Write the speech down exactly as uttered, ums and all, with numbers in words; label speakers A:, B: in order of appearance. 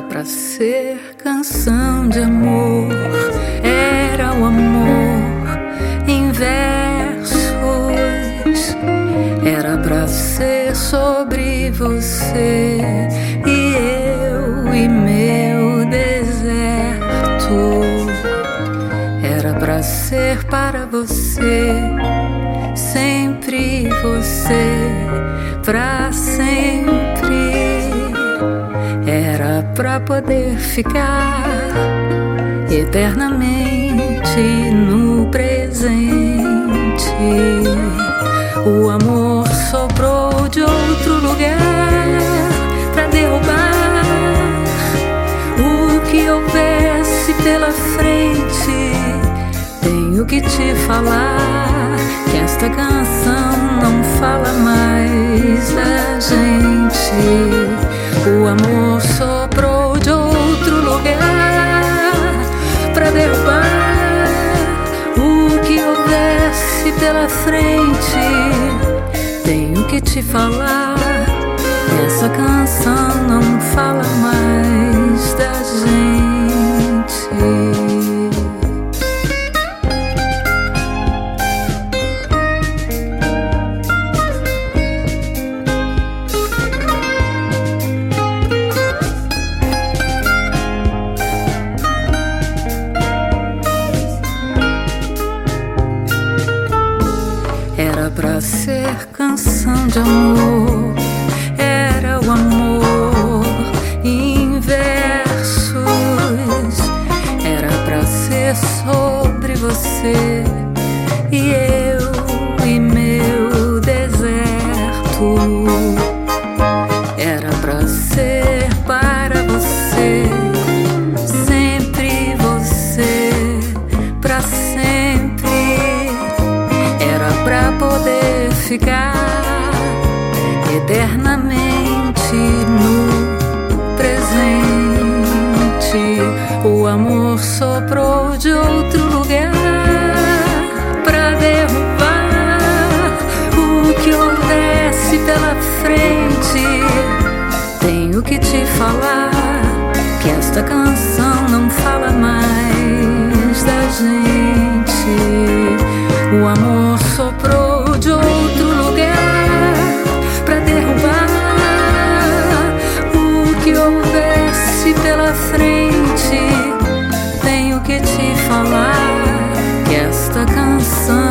A: Era pra ser canção de amor, era o amor em versos. Era pra ser sobre você e eu e meu deserto. Era pra ser para você, sempre você, pra sempre. Era pra poder ficar eternamente no presente. O amor soprou de outro lugar pra derrubar o que houvesse pela frente. Tenho que te falar que esta canção não fala mais da gente. O amor soprou de outro lugar pra derrubar o que houvesse pela frente. Tenho que te falar que essa canção não fala mais da gente. Era pra ser canção de amor, era o amor em versos. Era pra ser sobre você e eu e meu deserto. Era pra ser para você, sempre você, pra sempre. Era pra poder ficar eternamente no presente. O amor soprou de outro lugar pra derrubar o que houvesse pela frente. Tenho que te falar que esta canção não fala mais da gente. O amor soprou de outro lugar pra derrubar o que houvesse pela frente. Tenho que te falar que esta canção